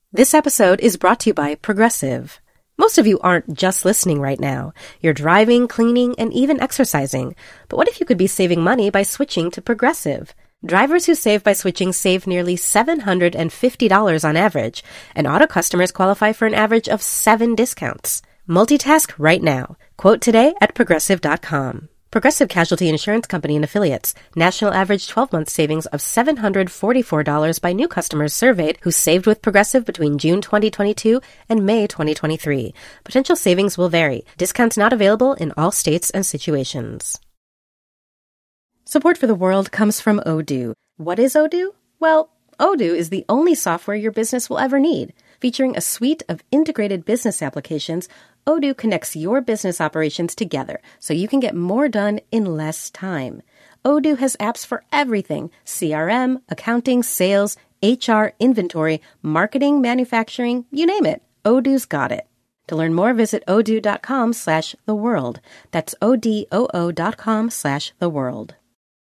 This episode is brought to you by Progressive. Most of you aren't just listening right now. You're driving, cleaning, and even exercising. But what if you could be saving money by switching to Progressive? Drivers who save by switching save nearly $750 on average, and auto customers qualify for an average of 7 discounts. Multitask right now. Quote today at Progressive.com. Progressive Casualty Insurance Company and Affiliates. National average 12-month savings of $744 by new customers surveyed who saved with Progressive between June 2022 and May 2023. Potential savings will vary. Discounts not available in all states and situations. Support for the world comes from Odoo. What is Odoo? Well, Odoo is the only software your business will ever need. Featuring a suite of integrated business applications, Odoo connects your business operations together so you can get more done in less time. Odoo has apps for everything: CRM, accounting, sales, HR, inventory, marketing, manufacturing, you name it. Odoo's got it. To learn more, visit odoo.com/theworld. That's odoo.com/theworld.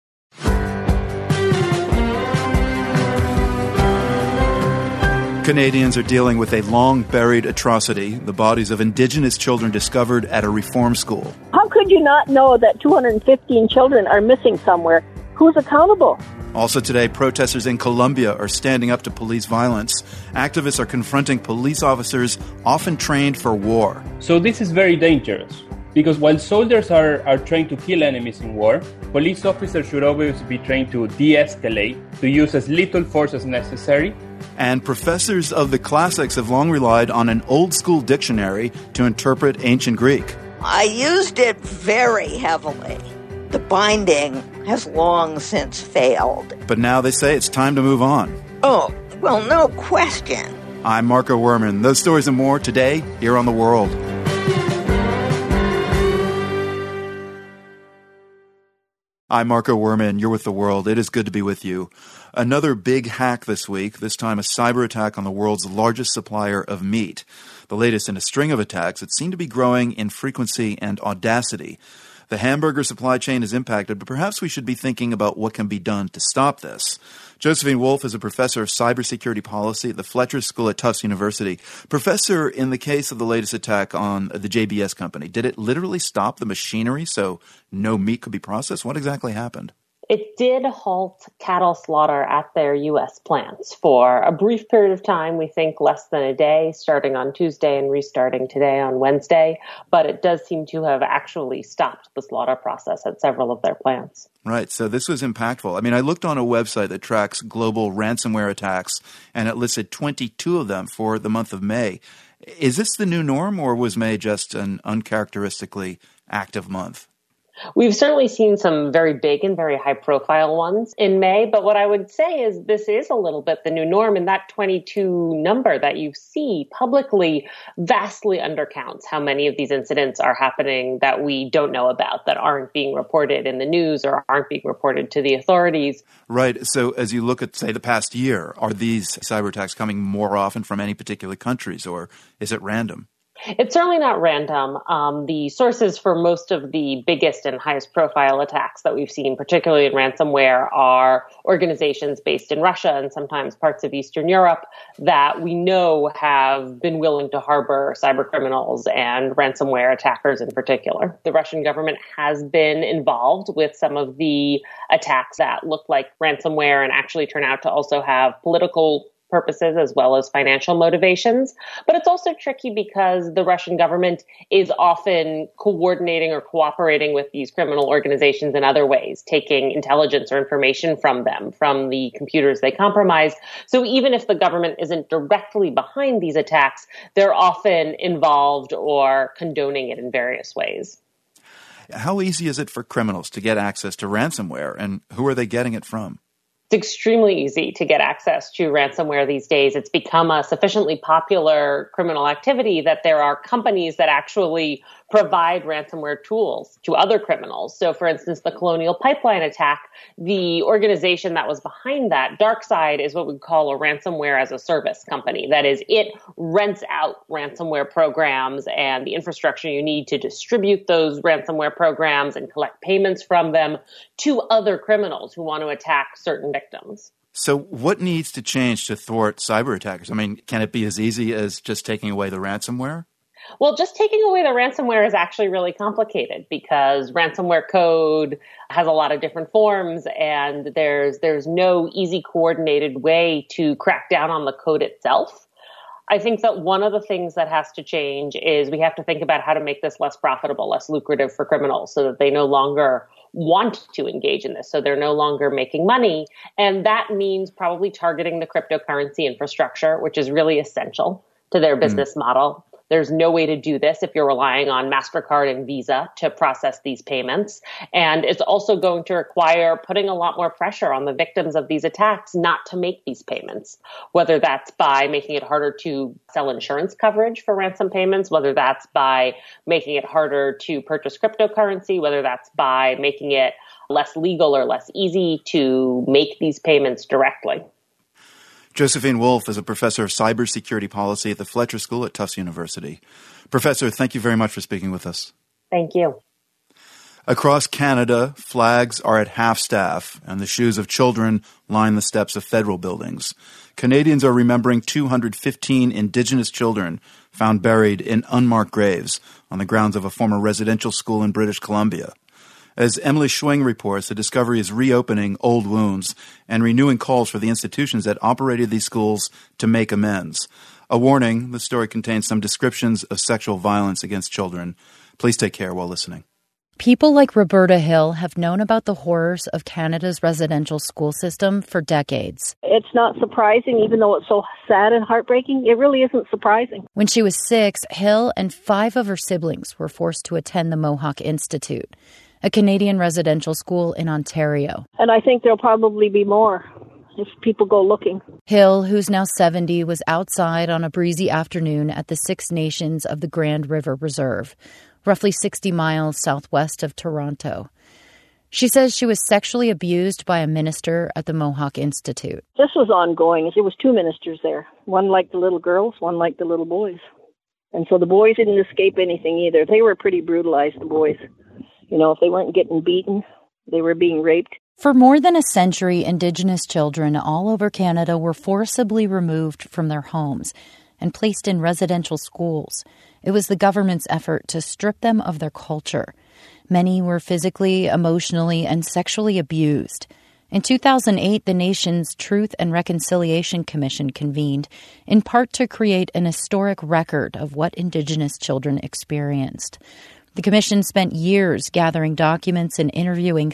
Canadians are dealing with a long-buried atrocity, the bodies of Indigenous children discovered at a reform school. How could you not know that 215 children are missing somewhere? Who's accountable? Also today, protesters in Colombia are standing up to police violence. Activists are confronting police officers often trained for war. So this is very dangerous, because while soldiers are trained to kill enemies in war, police officers should always be trained to de-escalate, to use as little force as necessary. And professors of the classics have long relied on an old-school dictionary to interpret ancient Greek. I used it very heavily. The binding has long since failed. But now they say it's time to move on. Oh, well, no question. I'm Marco Werman. Those stories and more today here on The World. I'm Marco Werman. You're with The World. It is good to be with you. Another big hack this week, this time a cyber attack on the world's largest supplier of meat. The latest in a string of attacks that seem to be growing in frequency and audacity. The hamburger supply chain is impacted, but perhaps we should be thinking about what can be done to stop this. Josephine Wolf is a professor of cybersecurity policy at the Fletcher School at Tufts University. Professor, in the case of the latest attack on the JBS company, did it literally stop the machinery so no meat could be processed? What exactly happened? It did halt cattle slaughter at their U.S. plants for a brief period of time, we think less than a day, starting on Tuesday and restarting today on Wednesday. But it does seem to have actually stopped the slaughter process at several of their plants. Right. So this was impactful. I mean, I looked on a website that tracks global ransomware attacks, and it listed 22 of them for the month of May. Is this the new norm, or was May just an uncharacteristically active month? We've certainly seen some very big and very high-profile ones in May, but what I would say is this is a little bit the new norm, and that 22 number that you see publicly vastly undercounts how many of these incidents are happening that we don't know about, that aren't being reported in the news or aren't being reported to the authorities. Right. So as you look at, say, the past year, are these cyber attacks coming more often from any particular countries, or is it random? It's certainly not random. The sources for most of the biggest and highest profile attacks that we've seen, particularly in ransomware, are organizations based in Russia and sometimes parts of Eastern Europe that we know have been willing to harbor cyber criminals and ransomware attackers in particular. The Russian government has been involved with some of the attacks that look like ransomware and actually turn out to also have political purposes as well as financial motivations. But it's also tricky because the Russian government is often coordinating or cooperating with these criminal organizations in other ways, taking intelligence or information from them, from the computers they compromise. So even if the government isn't directly behind these attacks, they're often involved or condoning it in various ways. How easy is it for criminals to get access to ransomware, and who are they getting it from? It's extremely easy to get access to ransomware these days. It's become a sufficiently popular criminal activity that there are companies that actually provide ransomware tools to other criminals. So, for instance, the Colonial Pipeline attack, the organization that was behind that, DarkSide, is what we call a ransomware as a service company. That is, it rents out ransomware programs and the infrastructure you need to distribute those ransomware programs and collect payments from them to other criminals who want to attack certain victims. So what needs to change to thwart cyber attackers? I mean, can it be as easy as just taking away the ransomware? Well, just taking away the ransomware is actually really complicated because ransomware code has a lot of different forms and there's no easy coordinated way to crack down on the code itself. I think that one of the things that has to change is we have to think about how to make this less profitable, less lucrative for criminals so that they no longer want to engage in this. So they're no longer making money. And that means probably targeting the cryptocurrency infrastructure, which is really essential to their business model. There's no way to do this if you're relying on MasterCard and Visa to process these payments. And it's also going to require putting a lot more pressure on the victims of these attacks not to make these payments, whether that's by making it harder to sell insurance coverage for ransom payments, whether that's by making it harder to purchase cryptocurrency, whether that's by making it less legal or less easy to make these payments directly. Josephine Wolff is a professor of cybersecurity policy at the Fletcher School at Tufts University. Professor, thank you very much for speaking with us. Thank you. Across Canada, flags are at half-staff, and the shoes of children line the steps of federal buildings. Canadians are remembering 215 Indigenous children found buried in unmarked graves on the grounds of a former residential school in British Columbia. As Emily Schwing reports, the discovery is reopening old wounds and renewing calls for the institutions that operated these schools to make amends. A warning, the story contains some descriptions of sexual violence against children. Please take care while listening. People like Roberta Hill have known about the horrors of Canada's residential school system for decades. It's not surprising, even though it's so sad and heartbreaking. It really isn't surprising. When she was 6, Hill and 5 of her siblings were forced to attend the Mohawk Institute, a Canadian residential school in Ontario. And I think there'll probably be more if people go looking. Hill, who's now 70, was outside on a breezy afternoon at the Six Nations of the Grand River Reserve, roughly 60 miles southwest of Toronto. She says she was sexually abused by a minister at the Mohawk Institute. This was ongoing. There was 2 ministers there. One liked the little girls, one liked the little boys. And so the boys didn't escape anything either. They were pretty brutalized, the boys. You know, if they weren't getting beaten, they were being raped. For more than a century, Indigenous children all over Canada were forcibly removed from their homes and placed in residential schools. It was the government's effort to strip them of their culture. Many were physically, emotionally, and sexually abused. In 2008, the nation's Truth and Reconciliation Commission convened, in part to create an historic record of what Indigenous children experienced. The commission spent years gathering documents and interviewing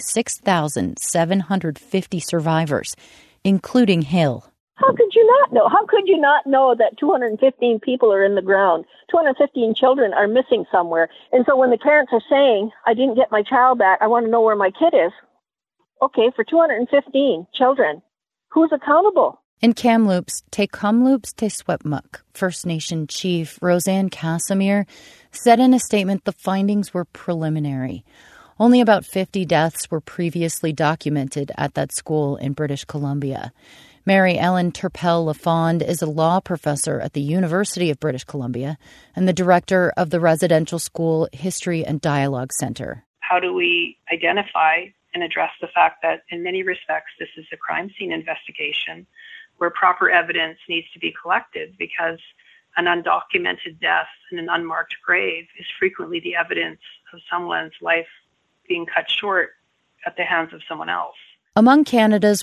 6,750 survivors, including Hill. How could you not know? How could you not know that 215 people are in the ground? 215 children are missing somewhere. And so when the parents are saying, I didn't get my child back, I want to know where my kid is. Okay, for 215 children, who's accountable? In Kamloops, Te Kamloops Te Swepmuk, First Nation Chief Roseanne Casimir said in a statement the findings were preliminary. Only about 50 deaths were previously documented at that school in British Columbia. Mary Ellen Turpel-Lafond is a law professor at the University of British Columbia and the director of the Residential School History and Dialogue Center. How do we identify and address the fact that in many respects this is a crime scene investigation where proper evidence needs to be collected, because an undocumented death in an unmarked grave is frequently the evidence of someone's life being cut short at the hands of someone else. Among Canada's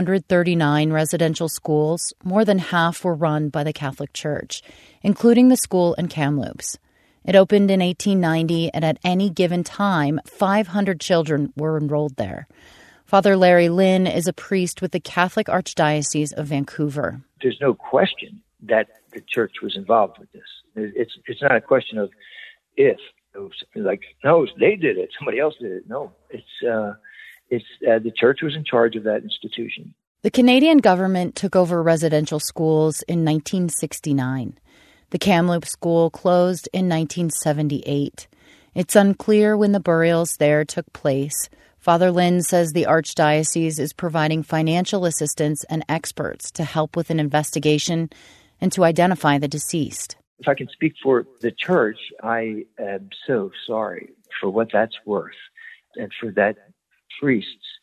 139 residential schools, more than half were run by the Catholic Church, including the school in Kamloops. It opened in 1890, and at any given time, 500 children were enrolled there. Father Larry Lynn is a priest with the Catholic Archdiocese of Vancouver. There's no question that the church was involved with this. It's not a question of if. It was like, no, they did it. Somebody else did it. No, it's the church was in charge of that institution. The Canadian government took over residential schools in 1969. The Kamloops School closed in 1978. It's unclear when the burials there took place. Father Lynn says the Archdiocese is providing financial assistance and experts to help with an investigation and to identify the deceased. If I can speak for the church, I am so sorry for what that's worth, and for that priest's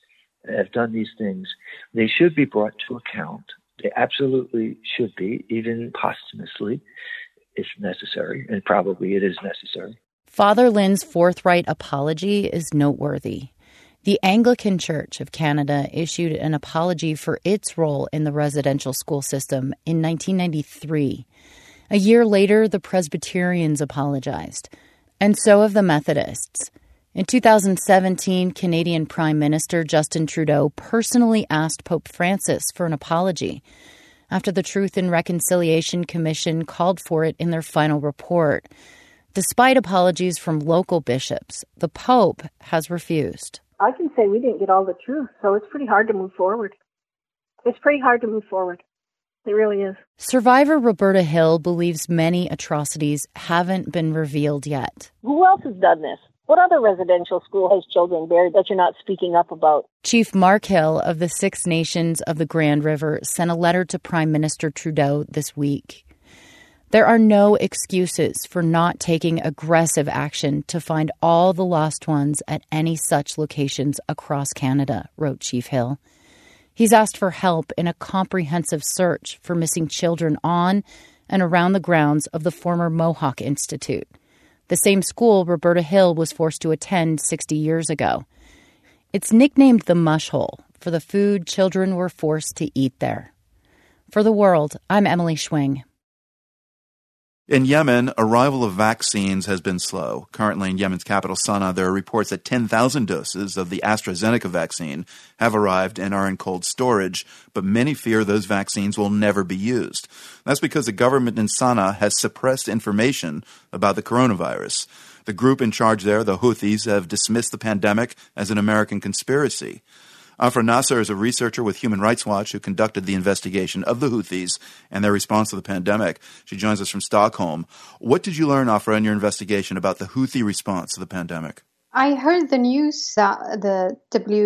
have done these things, they should be brought to account. They absolutely should be, even posthumously, if necessary, and probably it is necessary. Father Lin's forthright apology is noteworthy. The Anglican Church of Canada issued an apology for its role in the residential school system in 1993. A year later, the Presbyterians apologized, and so have the Methodists. In 2017, Canadian Prime Minister Justin Trudeau personally asked Pope Francis for an apology after the Truth and Reconciliation Commission called for it in their final report. Despite apologies from local bishops, the Pope has refused. I can say we didn't get all the truth, so it's pretty hard to move forward. It's pretty hard to move forward. It really is. Survivor Roberta Hill believes many atrocities haven't been revealed yet. Who else has done this? What other residential school has children buried that you're not speaking up about? Chief Mark Hill of the Six Nations of the Grand River sent a letter to Prime Minister Trudeau this week. There are no excuses for not taking aggressive action to find all the lost ones at any such locations across Canada, wrote Chief Hill. He's asked for help in a comprehensive search for missing children on and around the grounds of the former Mohawk Institute, the same school Roberta Hill was forced to attend 60 years ago. It's nicknamed the Mush Hole for the food children were forced to eat there. For The World, I'm Emily Schwing. In Yemen, arrival of vaccines has been slow. Currently in Yemen's capital, Sana'a, there are reports that 10,000 doses of the AstraZeneca vaccine have arrived and are in cold storage, but many fear those vaccines will never be used. That's because the government in Sana'a has suppressed information about the coronavirus. The group in charge there, the Houthis, have dismissed the pandemic as an American conspiracy. Afra Nasser is a researcher with Human Rights Watch who conducted the investigation of the Houthis and their response to the pandemic. She joins us from Stockholm. What did you learn, Afra, in your investigation about the Houthi response to the pandemic? I heard the news that the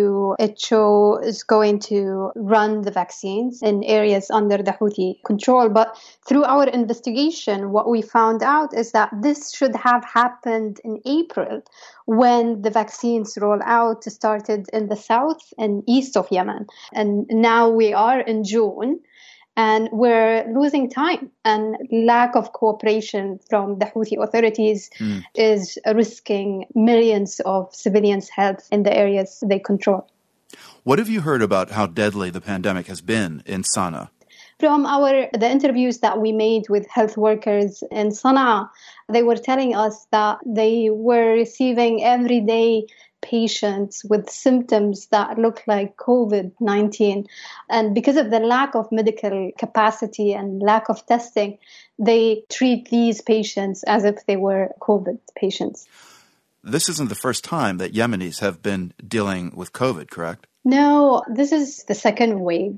WHO is going to run the vaccines in areas under the Houthi control. But through our investigation, what we found out is that this should have happened in April when the vaccines roll out started in the south and east of Yemen. And now we are in June. And we're losing time, and lack of cooperation from the Houthi authorities is risking millions of civilians' health in the areas they control. What have you heard about how deadly the pandemic has been in Sana'a? From the interviews that we made with health workers in Sana'a, they were telling us that they were receiving everyday patients with symptoms that look like COVID-19. And because of the lack of medical capacity and lack of testing, they treat these patients as if they were COVID patients. This isn't the first time that Yemenis have been dealing with COVID, correct? No, this is the second wave.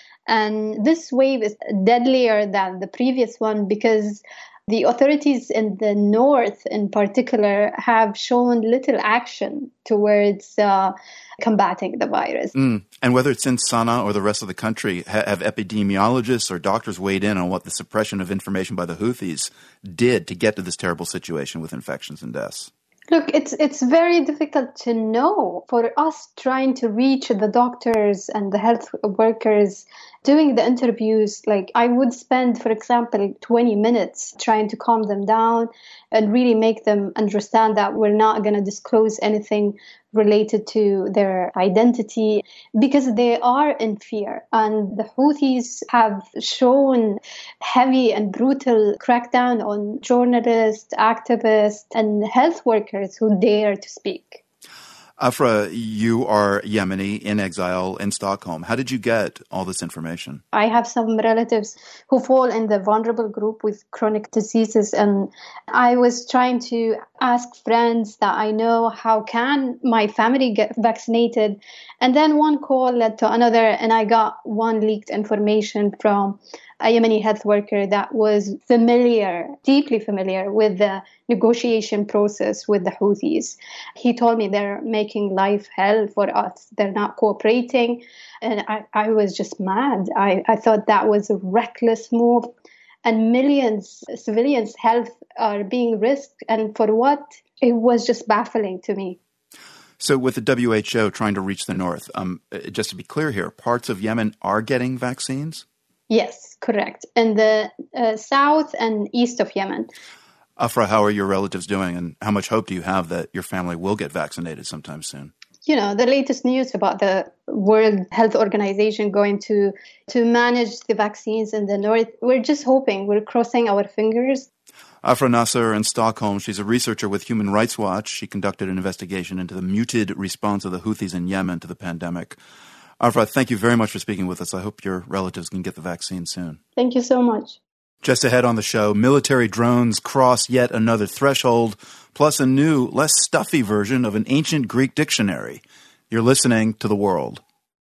And this wave is deadlier than the previous one because the authorities in the north, in particular, have shown little action towards combating the virus. And whether it's in Sana'a or the rest of the country, have epidemiologists or doctors weighed in on what the suppression of information by the Houthis did to get to this terrible situation with infections and deaths? Look, it's very difficult to know. For us trying to reach the doctors and the health workers doing the interviews, like I would spend, for example, 20 minutes trying to calm them down and really make them understand that we're not going to disclose anything related to their identity because they are in fear. And the Houthis have shown heavy and brutal crackdown on journalists, activists, and health workers who dare to speak. Afra, you are Yemeni in exile in Stockholm. How did you get all this information? I have some relatives who fall in the vulnerable group with chronic diseases, and I was trying to ask friends that I know, how can my family get vaccinated? And then one call led to another, and I got one leaked information from a Yemeni health worker that was deeply familiar with the negotiation process with the Houthis. He told me they're making life hell for us. They're not cooperating. And I was just mad. I thought that was a reckless move. And millions of civilians' health are being risked. And for what? It was just baffling to me. So with the WHO trying to reach the north, just to be clear here, parts of Yemen are getting vaccines? Yes, correct. In the south and east of Yemen. Afra, how are your relatives doing, and how much hope do you have that your family will get vaccinated sometime soon? The latest news about the World Health Organization going to manage the vaccines in the north, we're just hoping, we're crossing our fingers. Afra Nasser in Stockholm, she's a researcher with Human Rights Watch. She conducted an investigation into the muted response of the Houthis in Yemen to the pandemic. Afra, thank you very much for speaking with us. I hope your relatives can get the vaccine soon. Thank you so much. Just ahead on the show, military drones cross yet another threshold, plus a new, less stuffy version of an ancient Greek dictionary. You're listening to The World.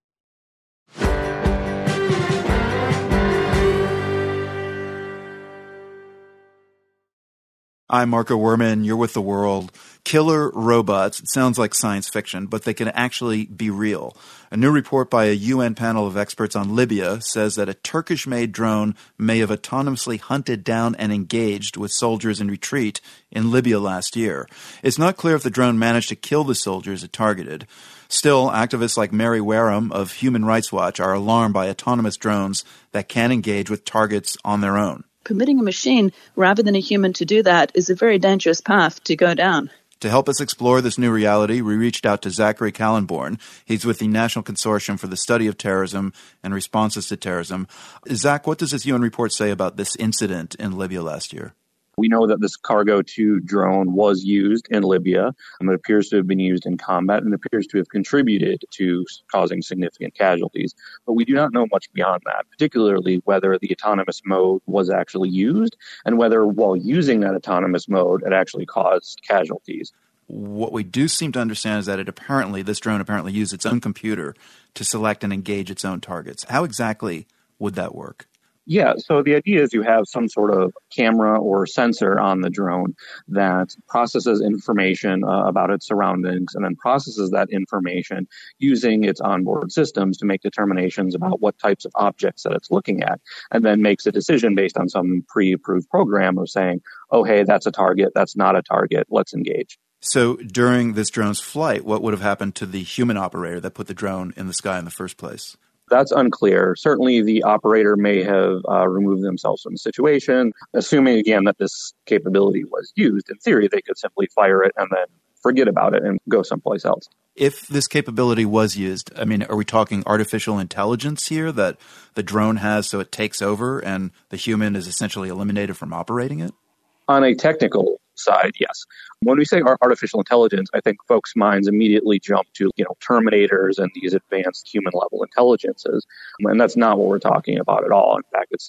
I'm Marco Werman. You're with The World. Killer robots. It sounds like science fiction, but they can actually be real. A new report by a UN panel of experts on Libya says that a Turkish-made drone may have autonomously hunted down and engaged with soldiers in retreat in Libya last year. It's not clear if the drone managed to kill the soldiers it targeted. Still, activists like Mary Wareham of Human Rights Watch are alarmed by autonomous drones that can engage with targets on their own. Permitting a machine rather than a human to do that is a very dangerous path to go down. To help us explore this new reality, we reached out to Zachary Kallenborn. He's with the National Consortium for the Study of Terrorism and Responses to Terrorism. Zach, what does this UN report say about this incident in Libya last year? We know that this Cargo 2 drone was used in Libya. It appears to have been used in combat and appears to have contributed to causing significant casualties. But we do not know much beyond that, particularly whether the autonomous mode was actually used and whether while using that autonomous mode, it actually caused casualties. What we do seem to understand is that this drone apparently used its own computer to select and engage its own targets. How exactly would that work? Yeah, so the idea is you have some sort of camera or sensor on the drone that processes information about its surroundings and then processes that information using its onboard systems to make determinations about what types of objects that it's looking at, and then makes a decision based on some pre-approved program of saying, oh, hey, that's a target, that's not a target, let's engage. So during this drone's flight, what would have happened to the human operator that put the drone in the sky in the first place? That's unclear. Certainly the operator may have removed themselves from the situation. Assuming, again, that this capability was used, in theory, they could simply fire it and then forget about it and go someplace else. If this capability was used, are we talking artificial intelligence here that the drone has so it takes over and the human is essentially eliminated from operating it? On a technical side, yes. When we say artificial intelligence, I think folks' minds immediately jump to, Terminators and these advanced human-level intelligences. And that's not what we're talking about at all. In fact, it's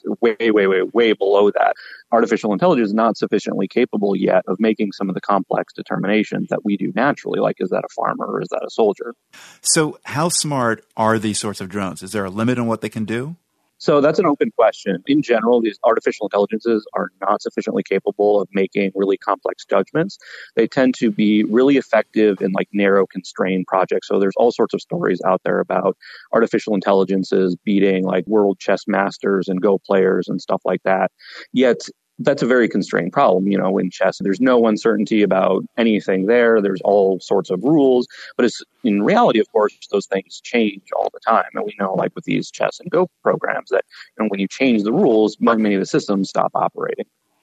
way below that. Artificial intelligence is not sufficiently capable yet of making some of the complex determinations that we do naturally, like is that a farmer or is that a soldier? So how smart are these sorts of drones? Is there a limit on what they can do? So that's an open question. In general, these artificial intelligences are not sufficiently capable of making really complex judgments. They tend to be really effective in narrow constrained projects. So there's all sorts of stories out there about artificial intelligences beating world chess masters and Go players and stuff like that. Yet that's a very constrained problem. In chess, there's no uncertainty about anything there. There's all sorts of rules. But in reality, of course, those things change all the time. And we know, with these chess and Go programs, that when you change the rules, many of the systems stop operating.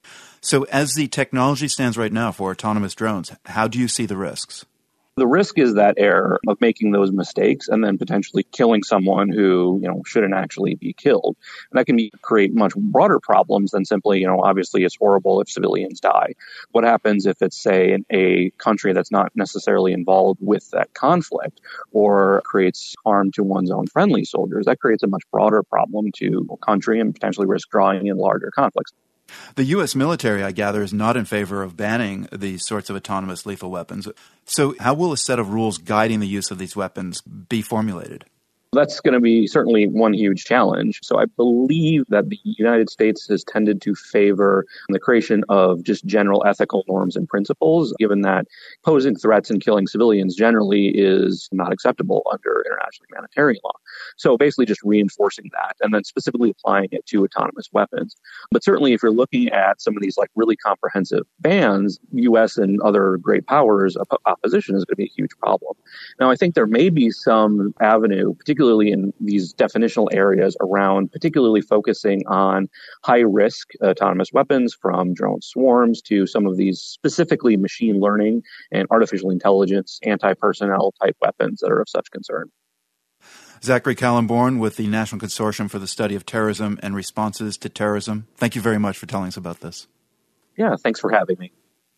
So as the technology stands right now for autonomous drones, how do you see the risks? The risk is that error of making those mistakes and then potentially killing someone who, shouldn't actually be killed. And that can create much broader problems than simply, obviously it's horrible if civilians die. What happens if it's, say, in a country that's not necessarily involved with that conflict or creates harm to one's own friendly soldiers? That creates a much broader problem to a country and potentially risk drawing in larger conflicts. The U.S. military, I gather, is not in favor of banning these sorts of autonomous lethal weapons. So how will a set of rules guiding the use of these weapons be formulated? That's going to be certainly one huge challenge. So I believe that the United States has tended to favor the creation of just general ethical norms and principles, given that posing threats and killing civilians generally is not acceptable under international humanitarian law. So basically just reinforcing that and then specifically applying it to autonomous weapons. But certainly if you're looking at some of these like really comprehensive bans, U.S. and other great powers opposition is going to be a huge problem. Now, I think there may be some avenue, particularly in these definitional areas around particularly focusing on high-risk autonomous weapons from drone swarms to some of these specifically machine learning and artificial intelligence, anti-personnel type weapons that are of such concern. Zachary Kallenborn with the National Consortium for the Study of Terrorism and Responses to Terrorism. Thank you very much for telling us about this. Yeah, thanks for having me.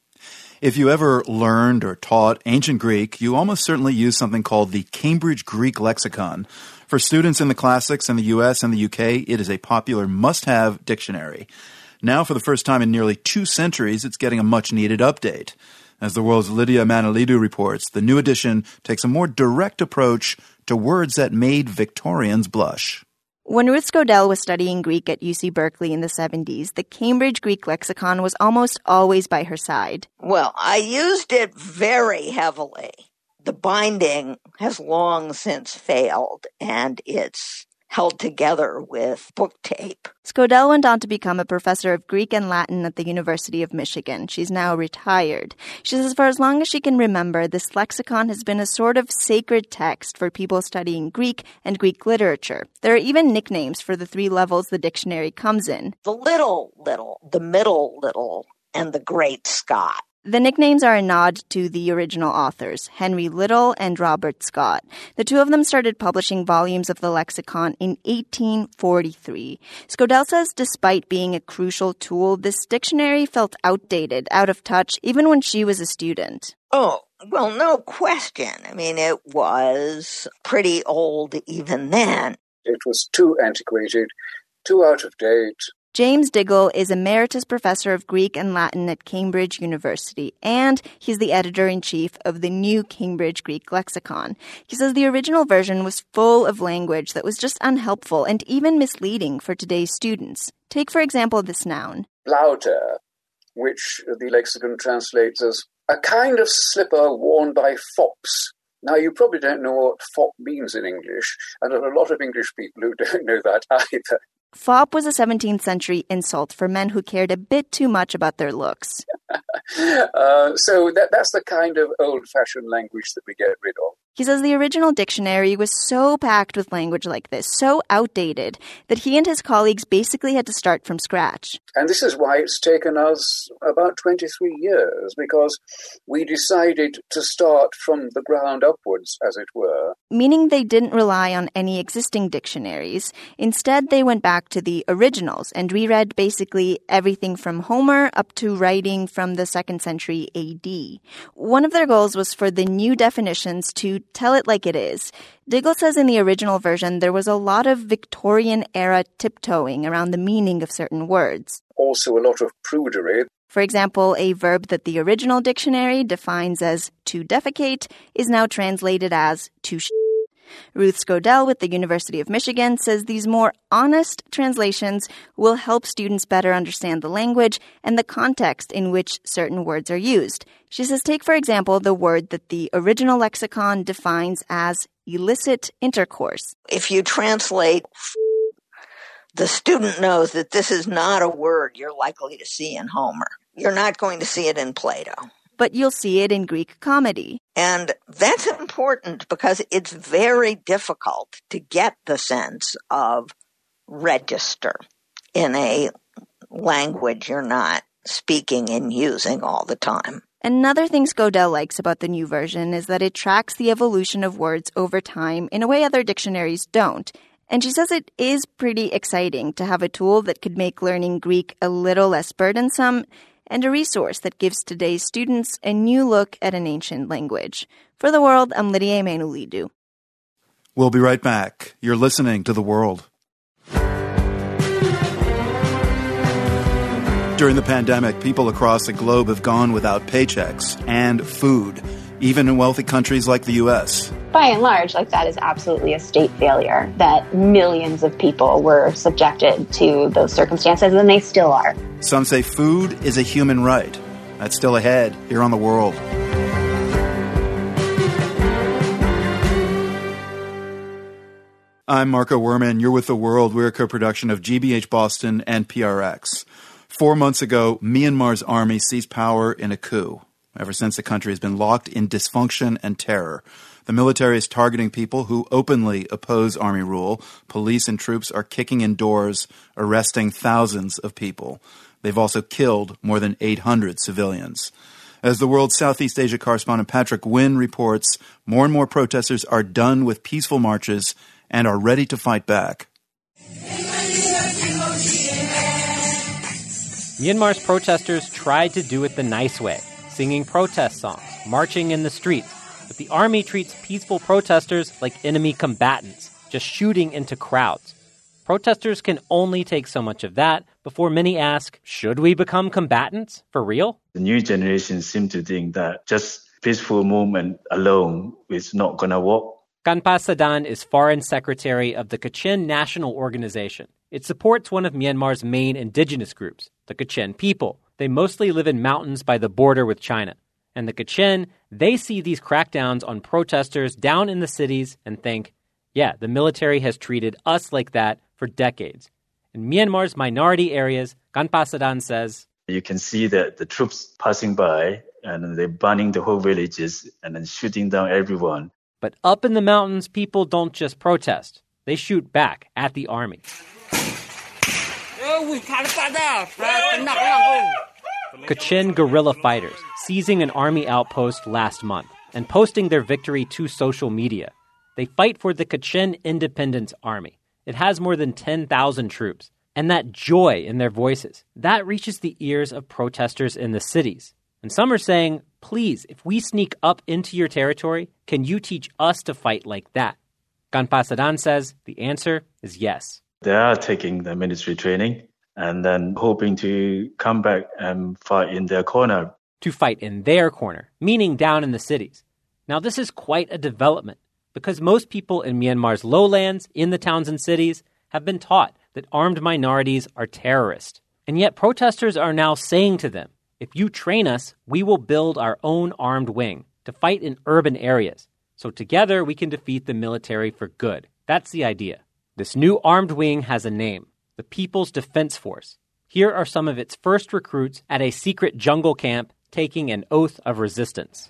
If you ever learned or taught ancient Greek, you almost certainly used something called the Cambridge Greek Lexicon. For students in the classics in the U.S. and the U.K., it is a popular must-have dictionary. Now, for the first time in nearly 2 centuries, it's getting a much-needed update. As the world's Lydia Manolidou reports, the new edition takes a more direct approach to words that made Victorians blush. When Ruth Scodell was studying Greek at UC Berkeley in the 70s, the Cambridge Greek Lexicon was almost always by her side. Well, I used it very heavily. The binding has long since failed, and it's held together with book tape. Scodell went on to become a professor of Greek and Latin at the University of Michigan. She's now retired. She says for as long as she can remember, this lexicon has been a sort of sacred text for people studying Greek and Greek literature. There are even nicknames for the 3 levels the dictionary comes in. The little, the middle, little, and the great Scott. The nicknames are a nod to the original authors, Henry Little and Robert Scott. The 2 of them started publishing volumes of the lexicon in 1843. Scodell says despite being a crucial tool, this dictionary felt outdated, out of touch, even when she was a student. Oh, well, no question. I mean, it was pretty old even then. It was too antiquated, too out of date. James Diggle is Emeritus Professor of Greek and Latin at Cambridge University, and he's the editor-in-chief of the new Cambridge Greek Lexicon. He says the original version was full of language that was just unhelpful and even misleading for today's students. Take, for example, this noun. Plowter, which the lexicon translates as a kind of slipper worn by fops. Now, you probably don't know what fop means in English, and there are a lot of English people who don't know that either. Fop was a 17th century insult for men who cared a bit too much about their looks. So that's the kind of old-fashioned language that we get rid of. He says the original dictionary was so packed with language like this, so outdated, that he and his colleagues basically had to start from scratch. And this is why it's taken us about 23 years, because we decided to start from the ground upwards, as it were. Meaning they didn't rely on any existing dictionaries. Instead, they went back to the originals and reread basically everything from Homer up to writing from the 2nd century AD. One of their goals was for the new definitions to tell it like it is. Diggle says in the original version there was a lot of Victorian-era tiptoeing around the meaning of certain words. Also a lot of prudery. For example, a verb that the original dictionary defines as to defecate is now translated as to shit. Ruth Scodell with the University of Michigan says these more honest translations will help students better understand the language and the context in which certain words are used. She says, take, for example, the word that the original lexicon defines as illicit intercourse. If you translate, the student knows that this is not a word you're likely to see in Homer. You're not going to see it in Plato. But you'll see it in Greek comedy. And that's important because it's very difficult to get the sense of register in a language you're not speaking and using all the time. Another thing Scodell likes about the new version is that it tracks the evolution of words over time in a way other dictionaries don't. And she says it is pretty exciting to have a tool that could make learning Greek a little less burdensome, and a resource that gives today's students a new look at an ancient language. For The World, I'm Lydia Manolidou. We'll be right back. You're listening to The World. During the pandemic, people across the globe have gone without paychecks and food. even in wealthy countries like the U.S. By and large, that is absolutely a state failure, that millions of people were subjected to those circumstances, and they still are. Some say food is a human right. That's still ahead here on The World. I'm Marco Werman. You're with The World. We're a co-production of GBH Boston and PRX. 4 months ago, Myanmar's army seized power in a coup. Ever since, the country has been locked in dysfunction and terror. The military is targeting people who openly oppose army rule. Police and troops are kicking in doors, arresting thousands of people. They've also killed more than 800 civilians. As The World's Southeast Asia correspondent Patrick Wynn reports, more and more protesters are done with peaceful marches and are ready to fight back. Myanmar's protesters tried to do it the nice way, singing protest songs, marching in the streets. But the army treats peaceful protesters like enemy combatants, just shooting into crowds. Protesters can only take so much of that before many ask, should we become combatants? For real? The new generation seem to think that just peaceful movement alone is not going to work. Kanpa Sadan is Foreign Secretary of the Kachin National Organization. It supports one of Myanmar's main indigenous groups, the Kachin people. They mostly live in mountains by the border with China. And the Kachin, they see these crackdowns on protesters down in the cities and think, yeah, the military has treated us like that for decades. In Myanmar's minority areas, Kanpa Sadan says, you can see that the troops passing by and they're burning the whole villages and then shooting down everyone. But up in the mountains, people don't just protest. They shoot back at the army. Kachin guerrilla fighters seizing an army outpost last month and posting their victory to social media. They fight for the Kachin Independence Army. It has more than 10,000 troops. And that joy in their voices, that reaches the ears of protesters in the cities. And some are saying, please, if we sneak up into your territory, can you teach us to fight like that? Kanpa Sadan says the answer is yes. They are taking the military training and then hoping to come back and fight in their corner. To fight in their corner, meaning down in the cities. Now, this is quite a development because most people in Myanmar's lowlands, in the towns and cities, have been taught that armed minorities are terrorists. And yet protesters are now saying to them, if you train us, we will build our own armed wing to fight in urban areas. So together we can defeat the military for good. That's the idea. This new armed wing has a name, the People's Defense Force. Here are some of its first recruits at a secret jungle camp taking an oath of resistance.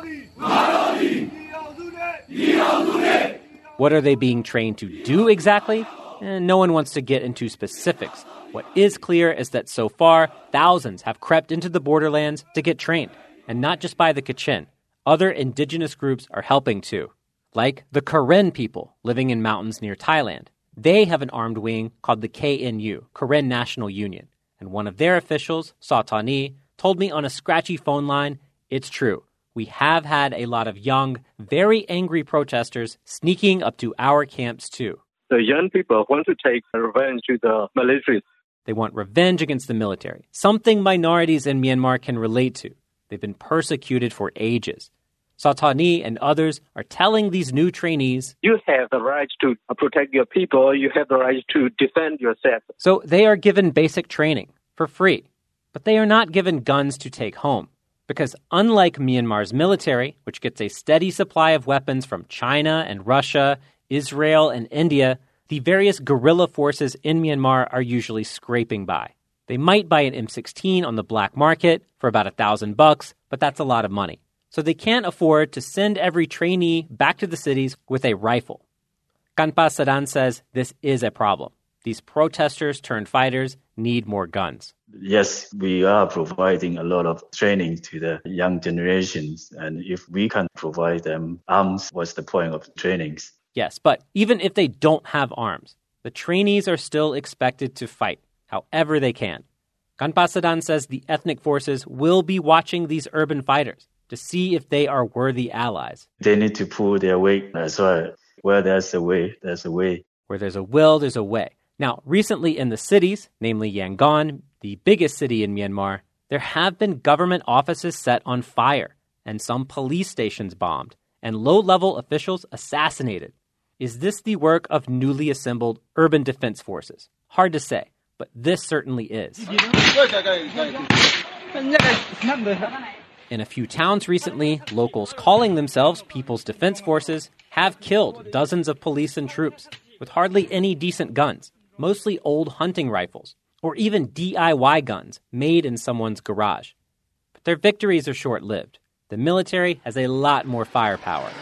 What are they being trained to do exactly? No one wants to get into specifics. What is clear is that so far, thousands have crept into the borderlands to get trained. And not just by the Kachin. Other indigenous groups are helping too. Like the Karen people living in mountains near Thailand. They have an armed wing called the KNU, Karen National Union. And one of their officials, Sautani, told me on a scratchy phone line, it's true. We have had a lot of young, very angry protesters sneaking up to our camps too. The young people want to take revenge to the military. They want revenge against the military, something minorities in Myanmar can relate to. They've been persecuted for ages. Sautani and others are telling these new trainees, you have the right to protect your people. You have the right to defend yourself. So they are given basic training for free. But they are not given guns to take home. Because unlike Myanmar's military, which gets a steady supply of weapons from China and Russia, Israel and India, the various guerrilla forces in Myanmar are usually scraping by. They might buy an M16 on the black market for about $1,000, but that's a lot of money. So they can't afford to send every trainee back to the cities with a rifle. Kanpa Sadan says this is a problem. These protesters turned fighters need more guns. Yes, we are providing a lot of training to the young generations. And if we can provide them arms, what's the point of trainings? Yes, but even if they don't have arms, the trainees are still expected to fight, however they can. Kanpa Sadan says the ethnic forces will be watching these urban fighters to see if they are worthy allies. They need to pull their weight as well. Where there's a way, there's a way. Where there's a will, there's a way. Now, recently in the cities, namely Yangon, the biggest city in Myanmar, there have been government offices set on fire. and some police stations bombed, and low-level officials assassinated. Is this the work of newly assembled urban defense forces? Hard to say, but this certainly is. In a few towns recently, locals calling themselves People's Defense Forces have killed dozens of police and troops with hardly any decent guns, mostly old hunting rifles, or even DIY guns made in someone's garage. But their victories are short-lived. The military has a lot more firepower,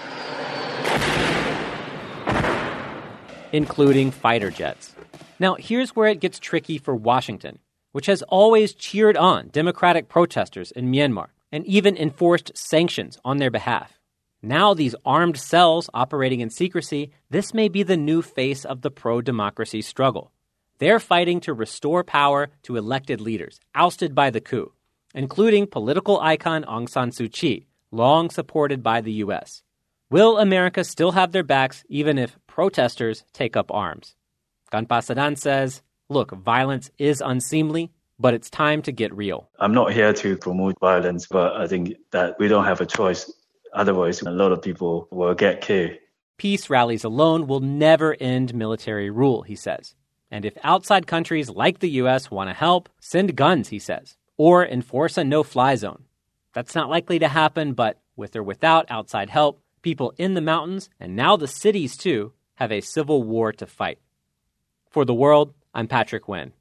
including fighter jets. Now, here's where it gets tricky for Washington, which has always cheered on democratic protesters in Myanmar and even enforced sanctions on their behalf. Now these armed cells operating in secrecy, this may be the new face of the pro-democracy struggle. They're fighting to restore power to elected leaders, ousted by the coup, including political icon Aung San Suu Kyi, long supported by the U.S. Will America still have their backs even if protesters take up arms? Ganpa Sadan says, look, violence is unseemly, but it's time to get real. I'm not here to promote violence, but I think that we don't have a choice. Otherwise, a lot of people will get killed. Peace rallies alone will never end military rule, he says. And if outside countries like the U.S. want to help, send guns, he says, or enforce a no-fly zone. That's not likely to happen, but with or without outside help, people in the mountains, and now the cities too, have a civil war to fight. For The World, I'm Patrick Wynn.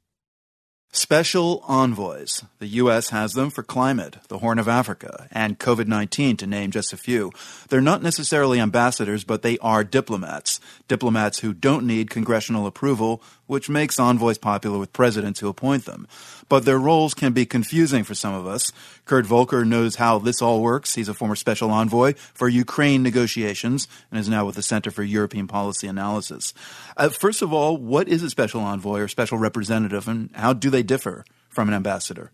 Special envoys. The U.S. has them for climate, the Horn of Africa, and COVID-19, to name just a few. They're not necessarily ambassadors, but they are diplomats. Diplomats who don't need congressional approval, which makes envoys popular with presidents who appoint them. But their roles can be confusing for some of us. Kurt Volker knows how this all works. He's a former special envoy for Ukraine negotiations and is now with the Center for European Policy Analysis. First of all, what is a special envoy or special representative, and how do they differ from an ambassador?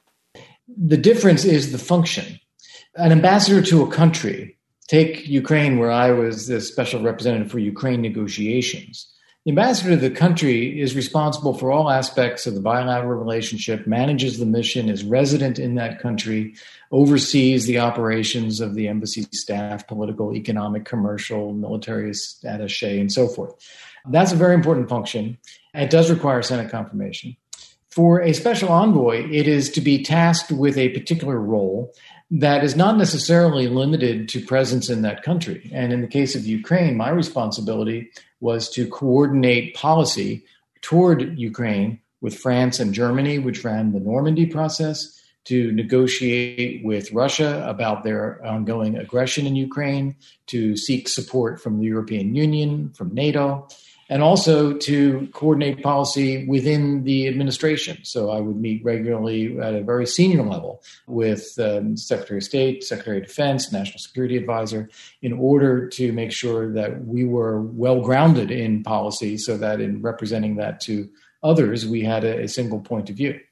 The difference is the function. An ambassador to a country, take Ukraine, where I was the special representative for Ukraine negotiations. The ambassador to the country is responsible for all aspects of the bilateral relationship, manages the mission, is resident in that country, oversees the operations of the embassy staff, political, economic, commercial, military attaché, and so forth. That's a very important function. It does require Senate confirmation. For a special envoy, it is to be tasked with a particular role that is not necessarily limited to presence in that country. And in the case of Ukraine, my responsibility was to coordinate policy toward Ukraine with France and Germany, which ran the Normandy process, to negotiate with Russia about their ongoing aggression in Ukraine, to seek support from the European Union, from NATO, and also to coordinate policy within the administration. So I would meet regularly at a very senior level with Secretary of State, Secretary of Defense, National Security Advisor, in order to make sure that we were well-grounded in policy so that in representing that to others, we had a single point of view.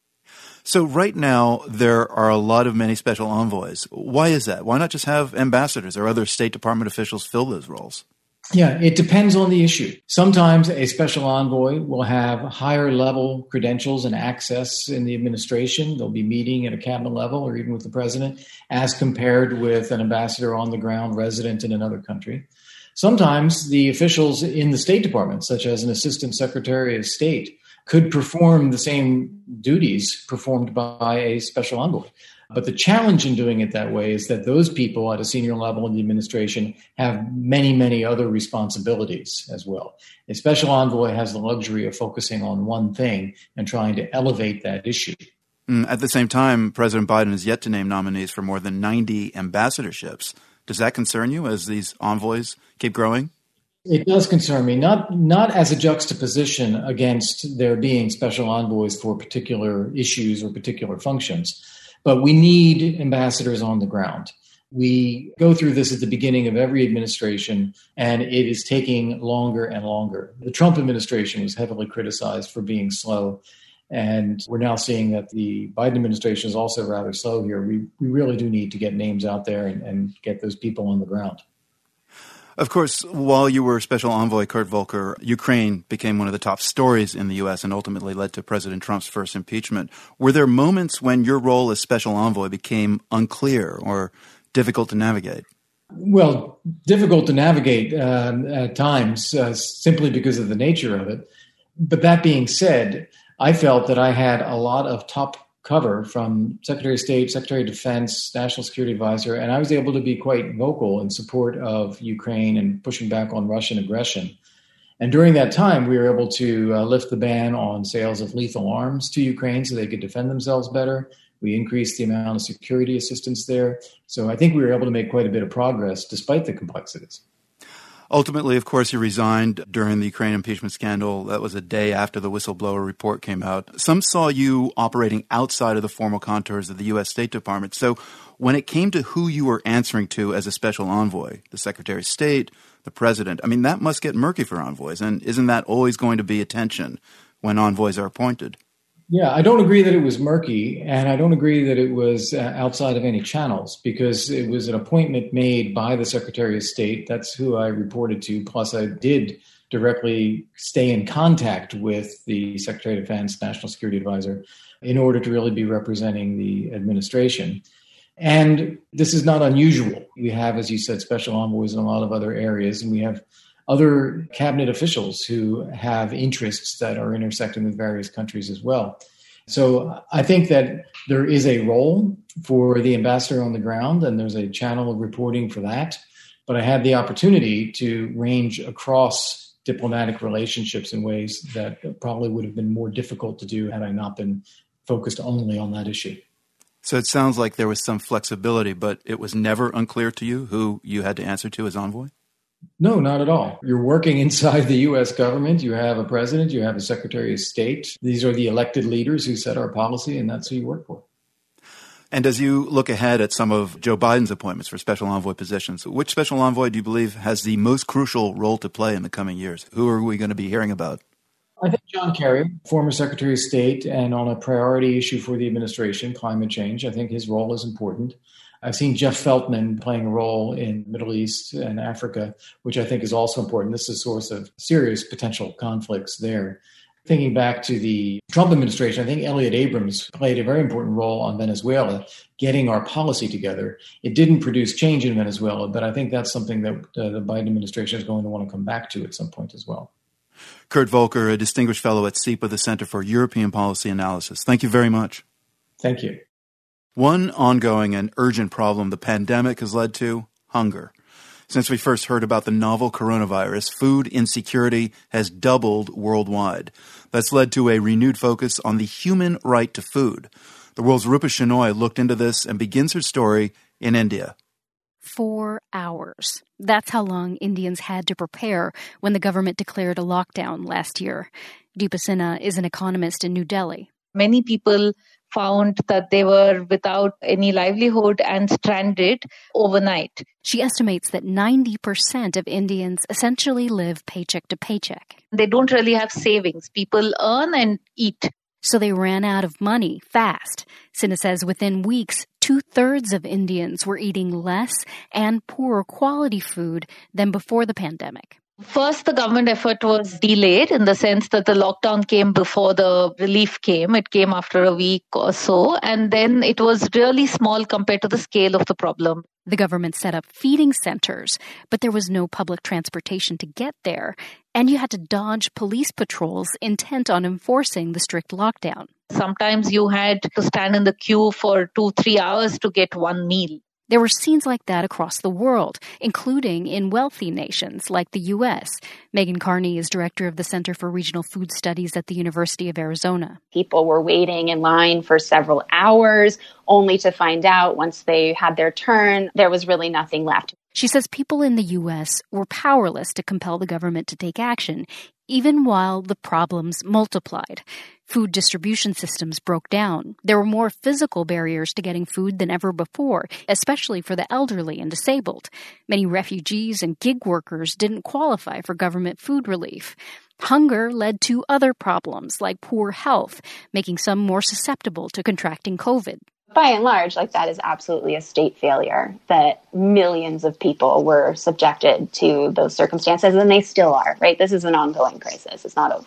So right now, there are many special envoys. Why is that? Why not just have ambassadors or other State Department officials fill those roles? Yeah, it depends on the issue. Sometimes a special envoy will have higher level credentials and access in the administration. They'll be meeting at a cabinet level or even with the president as compared with an ambassador on the ground resident in another country. Sometimes the officials in the State Department, such as an assistant secretary of state, could perform the same duties performed by a special envoy. But the challenge in doing it that way is that those people at a senior level in the administration have many, many other responsibilities as well. A special envoy has the luxury of focusing on one thing and trying to elevate that issue. At the same time, President Biden has yet to name nominees for more than 90 ambassadorships. Does that concern you as these envoys keep growing? It does concern me, not as a juxtaposition against there being special envoys for particular issues or particular functions, but we need ambassadors on the ground. We go through this at the beginning of every administration, and it is taking longer and longer. The Trump administration was heavily criticized for being slow, and we're now seeing that the Biden administration is also rather slow here. We really do need to get names out there and get those people on the ground. Of course, while you were Special Envoy Kurt Volker, Ukraine became one of the top stories in the U.S. and ultimately led to President Trump's first impeachment. Were there moments when your role as Special Envoy became unclear, or difficult to navigate? Well, difficult to navigate at times simply because of the nature of it. But that being said, I felt that I had a lot of top cover from Secretary of State, Secretary of Defense, National Security Advisor, and I was able to be quite vocal in support of Ukraine and pushing back on Russian aggression. And during that time, we were able to lift the ban on sales of lethal arms to Ukraine so they could defend themselves better. We increased the amount of security assistance there. So I think we were able to make quite a bit of progress despite the complexities. Ultimately, of course, you resigned during the Ukraine impeachment scandal. That was a day after the whistleblower report came out. Some saw you operating outside of the formal contours of the U.S. State Department. So when it came to who you were answering to as a special envoy, the Secretary of State, the President, I mean, that must get murky for envoys. And isn't that always going to be a tension when envoys are appointed? Yeah, I don't agree that it was murky, and I don't agree that it was outside of any channels, because it was an appointment made by the Secretary of State. That's who I reported to. Plus, I did directly stay in contact with the Secretary of Defense, National Security Advisor, in order to really be representing the administration. And this is not unusual. We have, as you said, special envoys in a lot of other areas, and we have other cabinet officials who have interests that are intersecting with various countries as well. So I think that there is a role for the ambassador on the ground, and there's a channel of reporting for that. But I had the opportunity to range across diplomatic relationships in ways that probably would have been more difficult to do had I not been focused only on that issue. So it sounds like there was some flexibility, but it was never unclear to you who you had to answer to as envoy? No, not at all. You're working inside the U.S. government. You have a president. You have a Secretary of State. These are the elected leaders who set our policy, and that's who you work for. And as you look ahead at some of Joe Biden's appointments for special envoy positions, which special envoy do you believe has the most crucial role to play in the coming years? Who are we going to be hearing about? I think John Kerry, former Secretary of State, and on a priority issue for the administration, climate change, I think his role is important. I've seen Jeff Feltman playing a role in Middle East and Africa, which I think is also important. This is a source of serious potential conflicts there. Thinking back to the Trump administration, I think Elliot Abrams played a very important role on Venezuela, getting our policy together. It didn't produce change in Venezuela, but I think that's something that the Biden administration is going to want to come back to at some point as well. Kurt Volker, a distinguished fellow at CEPA, the Center for European Policy Analysis. Thank you very much. Thank you. One ongoing and urgent problem the pandemic has led to, hunger. Since we first heard about the novel coronavirus, food insecurity has doubled worldwide. That's led to a renewed focus on the human right to food. The world's Rupa Shenoy looked into this and begins her story in India. 4 hours. That's how long Indians had to prepare when the government declared a lockdown last year. Deepa Sinha is an economist in New Delhi. Many people found that they were without any livelihood and stranded overnight. She estimates that 90% of Indians essentially live paycheck to paycheck. They don't really have savings. People earn and eat. So they ran out of money fast. Sinha says within weeks, 2/3 of Indians were eating less and poorer quality food than before the pandemic. First, the government effort was delayed in the sense that the lockdown came before the relief came. It came after a week or so, and then it was really small compared to the scale of the problem. The government set up feeding centers, but there was no public transportation to get there, and you had to dodge police patrols intent on enforcing the strict lockdown. Sometimes you had to stand in the queue for 2-3 hours to get one meal. There were scenes like that across the world, including in wealthy nations like the U.S. Megan Carney is director of the Center for Regional Food Studies at the University of Arizona. People were waiting in line for several hours, only to find out once they had their turn, there was really nothing left. She says people in the U.S. were powerless to compel the government to take action, even while the problems multiplied. Food distribution systems broke down. There were more physical barriers to getting food than ever before, especially for the elderly and disabled. Many refugees and gig workers didn't qualify for government food relief. Hunger led to other problems like poor health, making some more susceptible to contracting COVID. By and large, that is absolutely a state failure, that millions of people were subjected to those circumstances, and they still are, right? This is an ongoing crisis. It's not over.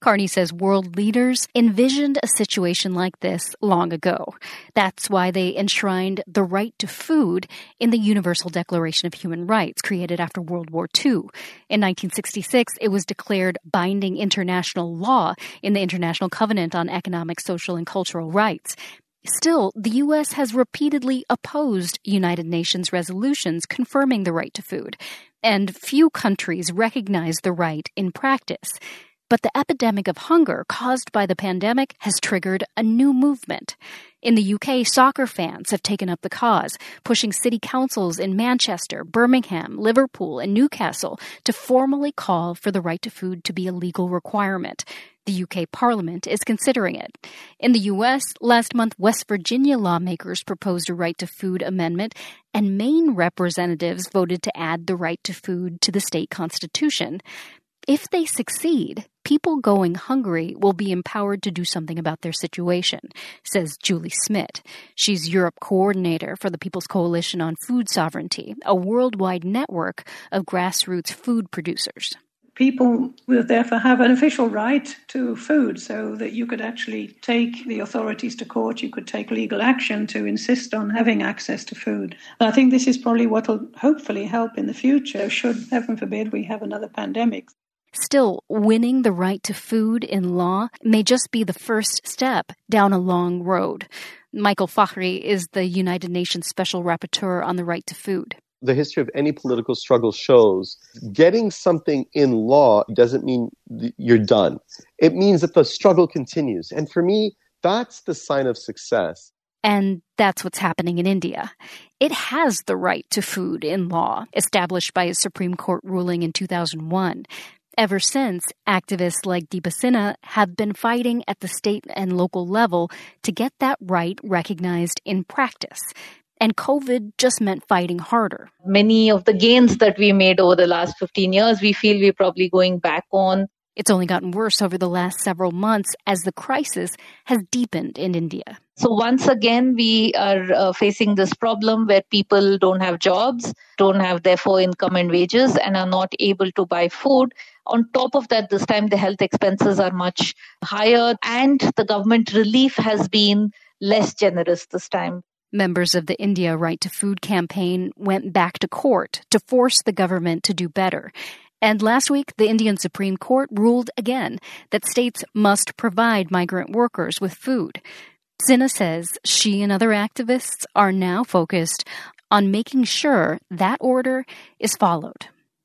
Carney says world leaders envisioned a situation like this long ago. That's why they enshrined the right to food in the Universal Declaration of Human Rights, created after World War II. In 1966, it was declared binding international law in the International Covenant on Economic, Social, and Cultural Rights. Still, the U.S. has repeatedly opposed United Nations resolutions confirming the right to food, and few countries recognize the right in practice. But the epidemic of hunger caused by the pandemic has triggered a new movement. In the UK, soccer fans have taken up the cause, pushing city councils in Manchester, Birmingham, Liverpool, and Newcastle to formally call for the right to food to be a legal requirement. The UK Parliament is considering it. In the U.S., last month, West Virginia lawmakers proposed a right to food amendment, and Maine representatives voted to add the right to food to the state constitution. If they succeed, people going hungry will be empowered to do something about their situation, says Julie Smith. She's Europe coordinator for the People's Coalition on Food Sovereignty, a worldwide network of grassroots food producers. People will therefore have an official right to food, so that you could actually take the authorities to court, you could take legal action to insist on having access to food. And I think this is probably what will hopefully help in the future, should, heaven forbid, we have another pandemic. Still, winning the right to food in law may just be the first step down a long road. Michael Fakhri is the United Nations Special Rapporteur on the right to food. The history of any political struggle shows getting something in law doesn't mean you're done. It means that the struggle continues. And for me, that's the sign of success. And that's what's happening in India. It has the right to food in law, established by a Supreme Court ruling in 2001. Ever since, activists like Deepa Sinha have been fighting at the state and local level to get that right recognized in practice. And COVID just meant fighting harder. Many of the gains that we made over the last 15 years, we feel we're probably going back on. It's only gotten worse over the last several months as the crisis has deepened in India. So once again, we are facing this problem where people don't have jobs, don't have therefore income and wages, and are not able to buy food. On top of that, this time the health expenses are much higher, and the government relief has been less generous this time. Members of the India Right to Food campaign went back to court to force the government to do better. And last week, the Indian Supreme Court ruled again that states must provide migrant workers with food. Sinha says she and other activists are now focused on making sure that order is followed.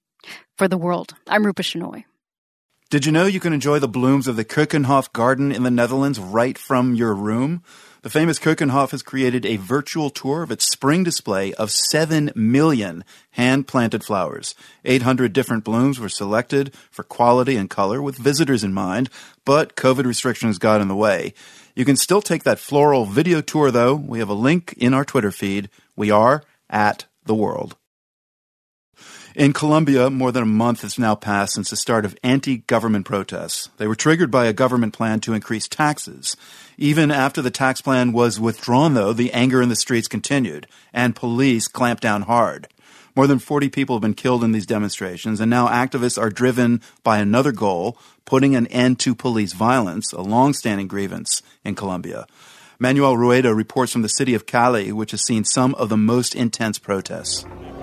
For The World, I'm Rupa Shenoy. Did you know you can enjoy the blooms of the Keukenhof garden in the Netherlands right from your room? The famous Keukenhof has created a virtual tour of its spring display of 7 million hand-planted flowers. 800 different blooms were selected for quality and color with visitors in mind, but COVID restrictions got in the way. You can still take that floral video tour, though. We have a link in our Twitter feed. We are @TheWorld. In Colombia, more than a month has now passed since the start of anti-government protests. They were triggered by a government plan to increase taxes. Even after the tax plan was withdrawn, though, the anger in the streets continued, and police clamped down hard. More than 40 people have been killed in these demonstrations, and now activists are driven by another goal, putting an end to police violence, a long-standing grievance in Colombia. Manuel Rueda reports from the city of Cali, which has seen some of the most intense protests.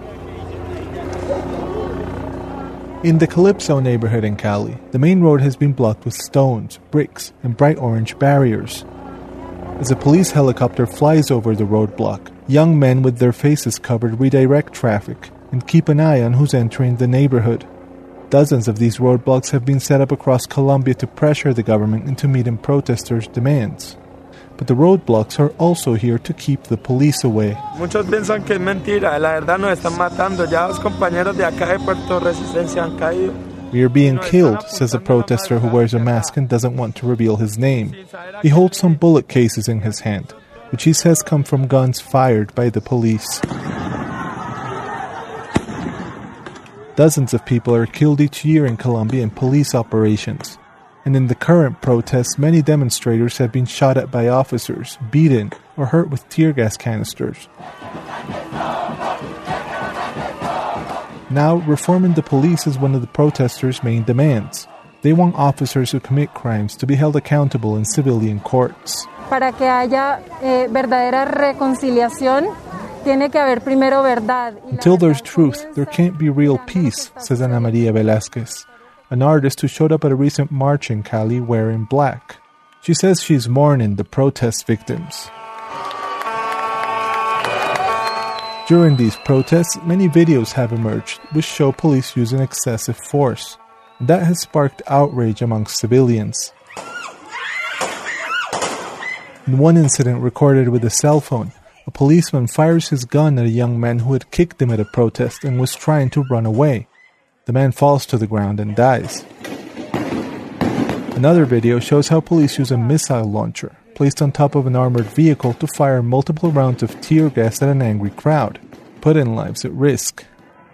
In the Calypso neighborhood in Cali, the main road has been blocked with stones, bricks, and bright orange barriers. As a police helicopter flies over the roadblock, young men with their faces covered redirect traffic and keep an eye on who's entering the neighborhood. Dozens of these roadblocks have been set up across Colombia to pressure the government into meeting protesters' demands. But the roadblocks are also here to keep the police away. Muchos piensan que es mentira. La verdad nos están matando. Ya los compañeros de acá de Puerto Resistencia han caído. We are being killed, says a protester who wears a mask and doesn't want to reveal his name. He holds some bullet cases in his hand, which he says come from guns fired by the police. Dozens of people are killed each year in Colombia in police operations. And in the current protests, many demonstrators have been shot at by officers, beaten, or hurt with tear gas canisters. Now, reforming the police is one of the protesters' main demands. They want officers who commit crimes to be held accountable in civilian courts. Para que haya verdadera reconciliación, tiene que haber primero verdad. Until there's truth, there can't be real peace, says Ana Maria Velázquez, an artist who showed up at a recent march in Cali wearing black. She says she's mourning the protest victims. During these protests, many videos have emerged which show police using excessive force. And that has sparked outrage amongst civilians. In one incident recorded with a cell phone, a policeman fires his gun at a young man who had kicked him at a protest and was trying to run away. The man falls to the ground and dies. Another video shows how police use a missile launcher placed on top of an armored vehicle to fire multiple rounds of tear gas at an angry crowd, putting lives at risk.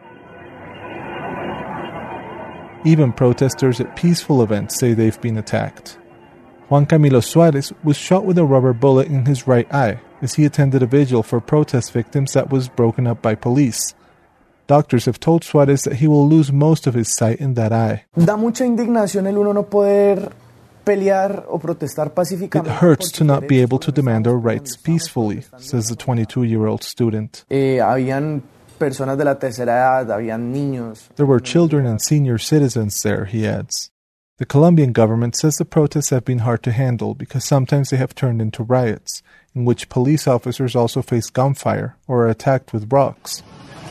Even protesters at peaceful events say they've been attacked. Juan Camilo Suarez was shot with a rubber bullet in his right eye as he attended a vigil for protest victims that was broken up by police. Doctors have told Suarez that he will lose most of his sight in that eye. Da mucha indignación el uno no poder pelear o protestar pacíficamente. It hurts to not be able to demand our rights peacefully, says the 22-year-old student. Habían personas de la tercera edad, habían niños. There were children and senior citizens there, he adds. The Colombian government says the protests have been hard to handle because sometimes they have turned into riots, in which police officers also face gunfire or are attacked with rocks.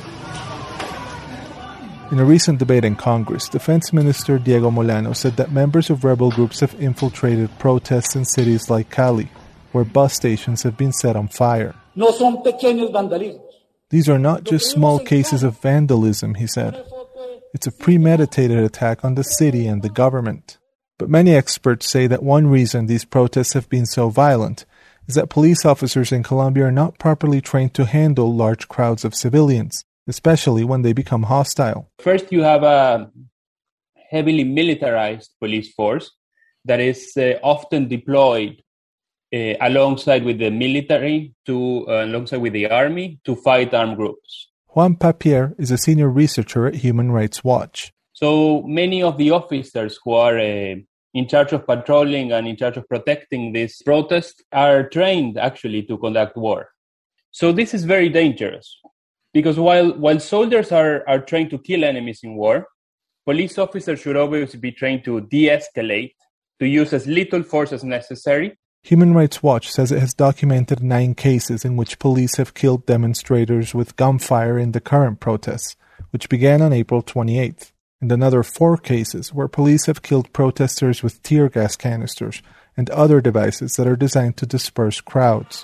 In a recent debate in Congress, Defense Minister Diego Molano said that members of rebel groups have infiltrated protests in cities like Cali, where bus stations have been set on fire. No son pequeños vandalismos. These are not just small cases of vandalism, he said. It's a premeditated attack on the city and the government. But many experts say that one reason these protests have been so violent is that police officers in Colombia are not properly trained to handle large crowds of civilians, especially when they become hostile. First, you have a heavily militarized police force that is often deployed alongside with the military, alongside with the army, to fight armed groups. Juan Papier is a senior researcher at Human Rights Watch. So many of the officers who are in charge of patrolling and in charge of protecting this protest are trained actually to conduct war. So this is very dangerous because while soldiers are trained to kill enemies in war, police officers should always be trained to de-escalate, to use as little force as necessary. Human Rights Watch says it has documented 9 cases in which police have killed demonstrators with gunfire in the current protests, which began on April 28th, and another 4 cases where police have killed protesters with tear gas canisters and other devices that are designed to disperse crowds.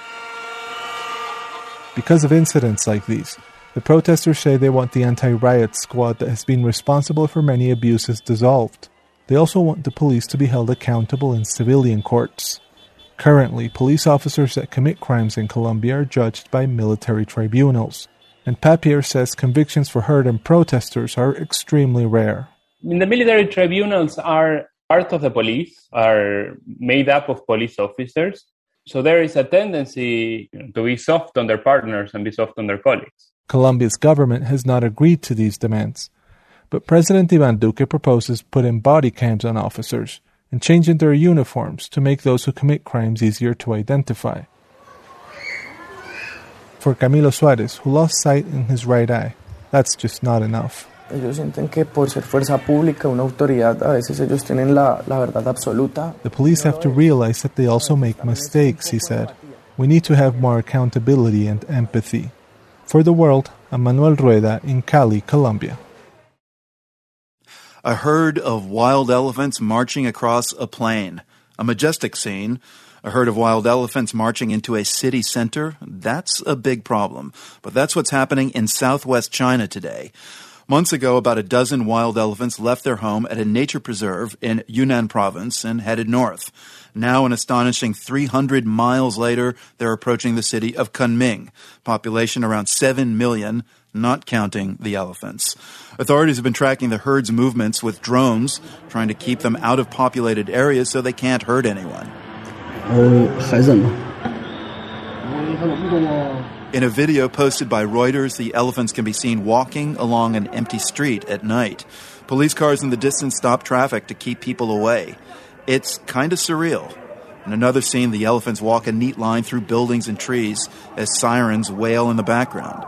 Because of incidents like these, the protesters say they want the anti-riot squad that has been responsible for many abuses dissolved. They also want the police to be held accountable in civilian courts. Currently, police officers that commit crimes in Colombia are judged by military tribunals, and Papier says convictions for hurt protesters are extremely rare. The military tribunals are part of the police, are made up of police officers, so there is a tendency to be soft on their partners and be soft on their colleagues. Colombia's government has not agreed to these demands, but President Iván Duque proposes putting body cams on officers and changing their uniforms to make those who commit crimes easier to identify. For Camilo Suarez, who lost sight in his right eye, that's just not enough. Ellos sienten que por ser fuerza pública, una autoridad, a veces ellos tienen la verdad absoluta. The police have to realize that they also make mistakes, he said. We need to have more accountability and empathy. For The World, I'm Manuel Rueda in Cali, Colombia. A herd of wild elephants marching across a plain. A majestic scene. A herd of wild elephants marching into a city center. That's a big problem. But that's what's happening in southwest China today. Months ago, about a dozen wild elephants left their home at a nature preserve in Yunnan province and headed north. Now, an astonishing 300 miles later, they're approaching the city of Kunming. Population around 7 million, not counting the elephants. Authorities have been tracking the herd's movements with drones, trying to keep them out of populated areas so they can't hurt anyone. In a video posted by Reuters, the elephants can be seen walking along an empty street at night. Police cars in the distance stop traffic to keep people away. It's kind of surreal. In another scene, the elephants walk a neat line through buildings and trees as sirens wail in the background.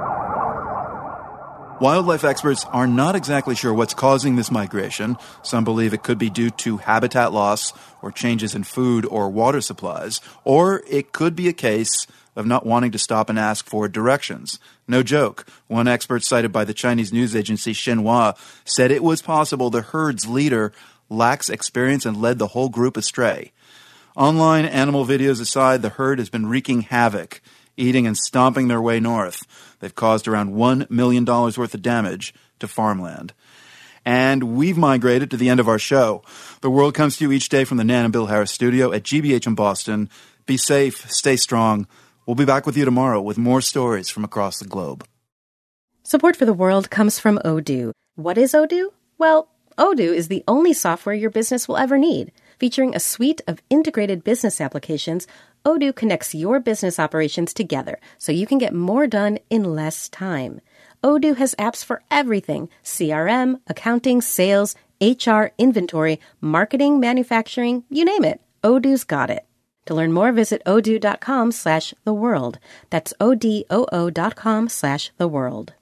Wildlife experts are not exactly sure what's causing this migration. Some believe it could be due to habitat loss or changes in food or water supplies, or it could be a case of not wanting to stop and ask for directions. No joke. One expert cited by the Chinese news agency Xinhua said it was possible the herd's leader lacks experience and led the whole group astray. Online animal videos aside, the herd has been wreaking havoc, eating and stomping their way north. They've caused around $1 million worth of damage to farmland. And we've migrated to the end of our show. The World comes to you each day from the Nan and Bill Harris studio at GBH in Boston. Be safe, stay strong. We'll be back with you tomorrow with more stories from across the globe. Support for The World comes from Odoo. What is Odoo? Well, Odoo is the only software your business will ever need. Featuring a suite of integrated business applications, Odoo connects your business operations together so you can get more done in less time. Odoo has apps for everything: CRM, accounting, sales, HR, inventory, marketing, manufacturing, you name it. Odoo's got it. To learn more, visit odoo.com/theworld. That's odoo.com/theworld.